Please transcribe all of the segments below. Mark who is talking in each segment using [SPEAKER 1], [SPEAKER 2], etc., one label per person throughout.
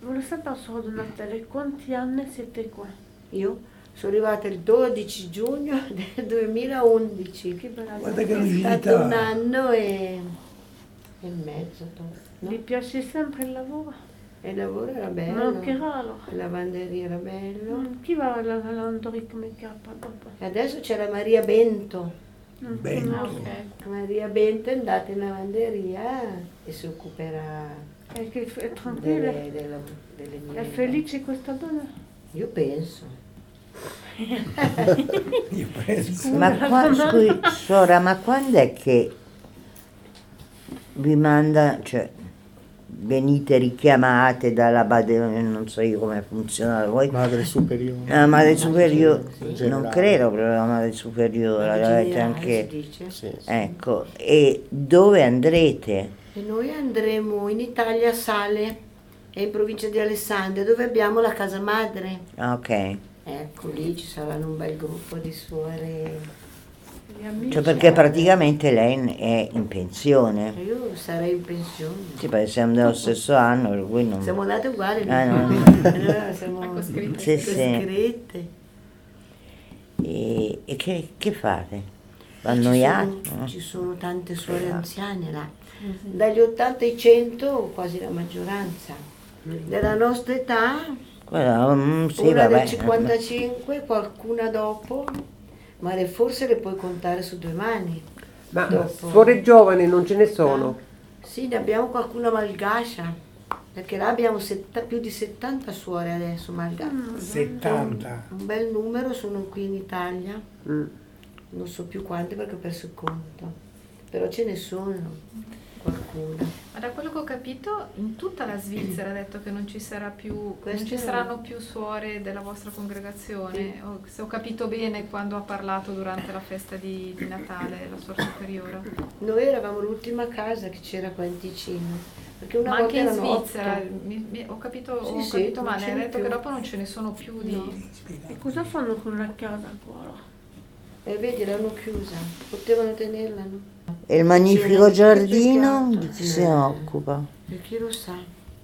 [SPEAKER 1] Volevo sapere solo di Natale, quanti anni siete qua?
[SPEAKER 2] Io sono arrivata il 12 giugno del 2011.
[SPEAKER 1] Che bella
[SPEAKER 3] Guarda che
[SPEAKER 1] cosa.
[SPEAKER 2] È stato
[SPEAKER 3] rigidità.
[SPEAKER 2] un anno e mezzo. No?
[SPEAKER 1] Vi piace sempre il lavoro?
[SPEAKER 2] E il lavoro era bello.
[SPEAKER 1] Mancherà allora.
[SPEAKER 2] La lavanderia era bello.
[SPEAKER 1] Chi va alla lavanderia come capa dopo?
[SPEAKER 2] E adesso c'è la Maria Bento.
[SPEAKER 3] Bento.
[SPEAKER 1] Ok.
[SPEAKER 2] Maria Bento è andata in lavanderia e si occuperà
[SPEAKER 1] È tranquilla?
[SPEAKER 2] delle mie.
[SPEAKER 1] È felice questa donna?
[SPEAKER 2] Io penso.
[SPEAKER 3] Io penso.
[SPEAKER 4] Scusi, Sora, ma quando è che vi manda, cioè venite richiamate dalla non so io come funziona da voi?
[SPEAKER 5] Madre superiore.
[SPEAKER 4] La madre superiore,
[SPEAKER 5] Sì.
[SPEAKER 4] non credo proprio la madre superiore, avete
[SPEAKER 2] Generale,
[SPEAKER 4] anche,
[SPEAKER 2] si dice.
[SPEAKER 5] Sì.
[SPEAKER 4] ecco, e dove andrete?
[SPEAKER 2] E noi andremo in Italia a Sale, è in provincia di Alessandria, dove abbiamo la casa madre.
[SPEAKER 4] Ah, ok,
[SPEAKER 2] Ecco, lì ci saranno un bel gruppo di suore.
[SPEAKER 1] Gli amici?
[SPEAKER 4] cioè perché praticamente lei è in pensione,
[SPEAKER 2] Io sarei in pensione.
[SPEAKER 4] sì, perché siamo dello stesso anno, per cui non...
[SPEAKER 2] Siamo nate uguali.
[SPEAKER 4] No.
[SPEAKER 2] Allora siamo
[SPEAKER 6] Coscritte.
[SPEAKER 4] Sì, sì.
[SPEAKER 2] coscritte.
[SPEAKER 4] E che fate? Annoiati? no?
[SPEAKER 2] Ci sono tante suore anziane là. Dagli 80 ai 100, quasi la maggioranza. Della nostra età,
[SPEAKER 4] Sì,
[SPEAKER 2] una
[SPEAKER 4] vabbè.
[SPEAKER 2] del 55, qualcuna dopo, ma forse le puoi contare su due mani.
[SPEAKER 7] Ma
[SPEAKER 2] Dopo.
[SPEAKER 7] suore giovani non ce ne sono?
[SPEAKER 2] Sì, ne abbiamo qualcuna malgascia, perché là abbiamo più di 70 suore adesso malgasce.
[SPEAKER 3] 70.
[SPEAKER 2] Un bel numero sono qui in Italia,
[SPEAKER 7] Mm.
[SPEAKER 2] non so più quante perché ho perso il conto, però ce ne sono qualcuna.
[SPEAKER 6] Ma da quello che ho capito, in tutta la Svizzera ha detto che non ci sarà più, non
[SPEAKER 2] Questo
[SPEAKER 6] ci
[SPEAKER 2] è-
[SPEAKER 6] saranno più suore della vostra congregazione. Se ho capito bene quando ha parlato durante la festa di Natale, la suora superiore.
[SPEAKER 2] Noi eravamo l'ultima casa che c'era qua in Ticino, perché una
[SPEAKER 6] Ma
[SPEAKER 2] volta
[SPEAKER 6] anche in
[SPEAKER 2] erano
[SPEAKER 6] Svizzera,
[SPEAKER 2] 8.
[SPEAKER 6] ho capito,
[SPEAKER 2] Sì,
[SPEAKER 6] ho
[SPEAKER 2] sì,
[SPEAKER 6] capito
[SPEAKER 2] non
[SPEAKER 6] male,
[SPEAKER 2] ce
[SPEAKER 6] ha
[SPEAKER 2] n'è
[SPEAKER 6] detto
[SPEAKER 2] più.
[SPEAKER 6] che dopo non ce ne sono più di...
[SPEAKER 2] No.
[SPEAKER 1] E cosa fanno con la casa qua?
[SPEAKER 2] E vedi, l'hanno chiusa, potevano tenerla, no?
[SPEAKER 4] E il magnifico
[SPEAKER 2] C'era
[SPEAKER 4] giardino
[SPEAKER 2] tutto
[SPEAKER 4] di
[SPEAKER 2] piatto.
[SPEAKER 4] chi se ne occupa?
[SPEAKER 2] E chi lo sa?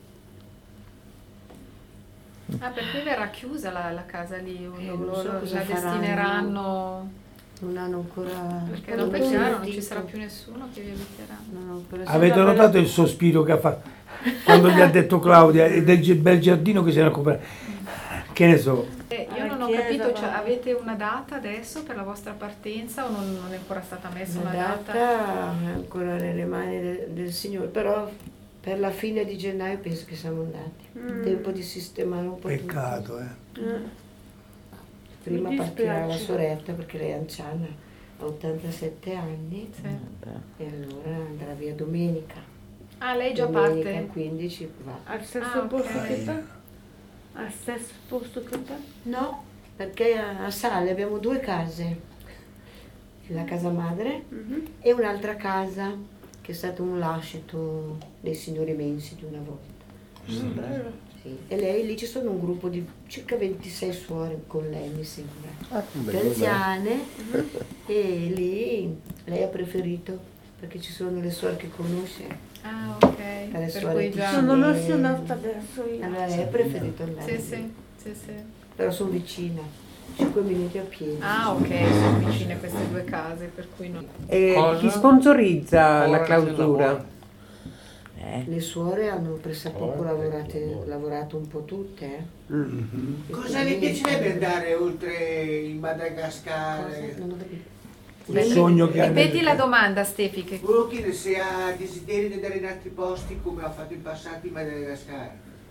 [SPEAKER 6] Ah, per cui verrà chiusa la casa lì,
[SPEAKER 2] non so cosa
[SPEAKER 6] la
[SPEAKER 2] faranno.
[SPEAKER 6] destineranno...
[SPEAKER 2] Non hanno ancora...
[SPEAKER 6] Perché
[SPEAKER 2] non
[SPEAKER 6] dopo è
[SPEAKER 2] hanno
[SPEAKER 6] chiaro, non ci
[SPEAKER 2] sentito.
[SPEAKER 6] sarà più nessuno che vi abiterà.
[SPEAKER 2] Non ho ancora
[SPEAKER 3] Avete
[SPEAKER 2] sentito.
[SPEAKER 3] notato il sospiro che ha fatto quando gli ha detto Claudia e del bel giardino che si era occupato? Che ne so.
[SPEAKER 6] Io non ho
[SPEAKER 1] chiesa,
[SPEAKER 6] capito, cioè,
[SPEAKER 1] va.
[SPEAKER 6] avete una data adesso per la vostra partenza o non è ancora stata messa
[SPEAKER 2] La
[SPEAKER 6] una data?
[SPEAKER 2] data è ancora nelle mani del Signore, però per la fine di gennaio penso che siamo andati. Tempo di sistemare un po'
[SPEAKER 3] Peccato, eh.
[SPEAKER 2] tutto. Prima
[SPEAKER 1] Mi
[SPEAKER 2] partirà la
[SPEAKER 1] dispiace.
[SPEAKER 2] soretta perché lei è anziana, ha 87 anni
[SPEAKER 6] Sì.
[SPEAKER 2] e allora andrà via domenica.
[SPEAKER 6] Ah, lei già
[SPEAKER 2] Domenica
[SPEAKER 6] parte?
[SPEAKER 2] 15 va.
[SPEAKER 1] Al stesso
[SPEAKER 6] Ah, ok.
[SPEAKER 1] posto che te? Al stesso posto che te?
[SPEAKER 2] No, perché a Sale abbiamo due case, la casa madre e un'altra casa che è stato un lascito dei signori Mensi di una volta.
[SPEAKER 1] Bello.
[SPEAKER 2] Sì. E lei lì ci sono un gruppo di circa 26 suore con lei, mi sembra. Più anziane e lì lei ha preferito perché ci sono le suore che conosce.
[SPEAKER 6] Ah, ok.
[SPEAKER 2] Le
[SPEAKER 6] Per
[SPEAKER 2] suore
[SPEAKER 6] cui
[SPEAKER 2] di
[SPEAKER 6] già...
[SPEAKER 1] Sono emozionata adesso io.
[SPEAKER 2] Allora lei ha preferito andare.
[SPEAKER 6] Sì,
[SPEAKER 2] lì.
[SPEAKER 6] sì, sì, sì.
[SPEAKER 2] Però sono vicina, 5 minuti a piedi.
[SPEAKER 6] Ah, ok, sono vicine queste due case, per cui no.
[SPEAKER 7] Chi sponsorizza la clausura?
[SPEAKER 2] Le suore hanno pressappoco lavorato un po' tutte. E
[SPEAKER 8] Cosa vi
[SPEAKER 2] quindi-
[SPEAKER 8] piacerebbe andare oltre il
[SPEAKER 2] Cosa?
[SPEAKER 8] Madagascar?
[SPEAKER 2] Non ho capito.
[SPEAKER 3] Il sogno che ha
[SPEAKER 6] Ripeti la domanda, Stefi. Che...
[SPEAKER 8] Volevo chiedere se ha desiderio di andare in altri posti come ha fatto in passato in Madagascar.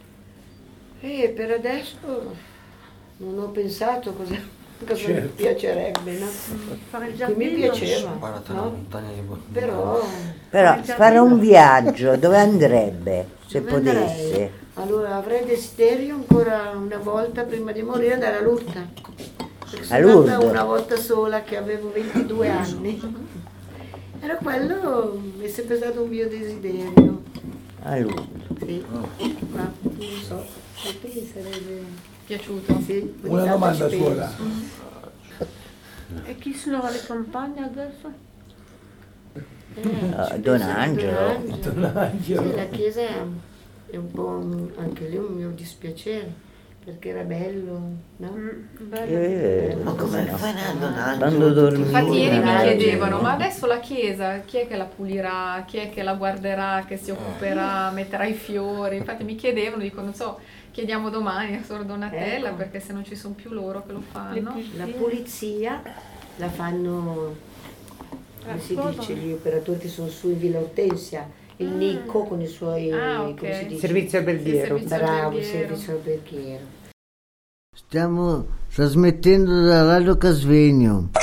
[SPEAKER 2] Per adesso non ho pensato cosa mi
[SPEAKER 3] Certo.
[SPEAKER 2] piacerebbe, no?
[SPEAKER 1] Fare il
[SPEAKER 2] Qui
[SPEAKER 1] giardino.
[SPEAKER 2] mi piaceva,
[SPEAKER 5] Guarda,
[SPEAKER 2] no?
[SPEAKER 5] montagna di
[SPEAKER 2] Però
[SPEAKER 4] Però
[SPEAKER 1] il
[SPEAKER 4] fare un viaggio, dove andrebbe, se
[SPEAKER 2] dove andrei?
[SPEAKER 4] potesse?
[SPEAKER 2] Allora avrei desiderio ancora una volta prima di morire andare a Lourdes. Perché
[SPEAKER 4] A
[SPEAKER 2] sono andata
[SPEAKER 4] Lourdes?
[SPEAKER 2] una volta sola che avevo 22 anni. Era quello, è sempre stato un mio desiderio.
[SPEAKER 4] A Lourdes.
[SPEAKER 2] Sì, ma non so, a te mi sarebbe
[SPEAKER 6] Piaciuto?
[SPEAKER 2] sì, ogni
[SPEAKER 3] Una
[SPEAKER 2] tanto
[SPEAKER 3] domanda
[SPEAKER 2] ci
[SPEAKER 3] suora.
[SPEAKER 2] penso.
[SPEAKER 1] E chi sono alle campagne adesso?
[SPEAKER 4] Don Angelo.
[SPEAKER 2] Don Angelo.
[SPEAKER 3] Don Angelo.
[SPEAKER 2] Sì, la chiesa è un po' anche lì un mio dispiacere, perché era bello, no?
[SPEAKER 4] Ma come fai a donare?
[SPEAKER 6] Infatti ieri mi
[SPEAKER 2] Raggio.
[SPEAKER 6] chiedevano, ma adesso la chiesa chi è che la pulirà, chi è che la guarderà, che si occuperà, metterà i fiori? Infatti mi chiedevano, dico non so, chiediamo domani a Sor Donatella,
[SPEAKER 2] Ecco.
[SPEAKER 6] perché se non ci sono più loro che lo fanno.
[SPEAKER 2] La pulizia la fanno, come si dice, gli operatori che sono su in Villa Ortensia, il Nicco con i suoi,
[SPEAKER 6] ok.
[SPEAKER 2] come si dice?
[SPEAKER 7] Servizio alberghiero.
[SPEAKER 6] Sì,
[SPEAKER 2] Bravo,
[SPEAKER 6] alberghiero.
[SPEAKER 2] servizio alberghiero.
[SPEAKER 5] Stiamo trasmettendo da Radio Casvegno.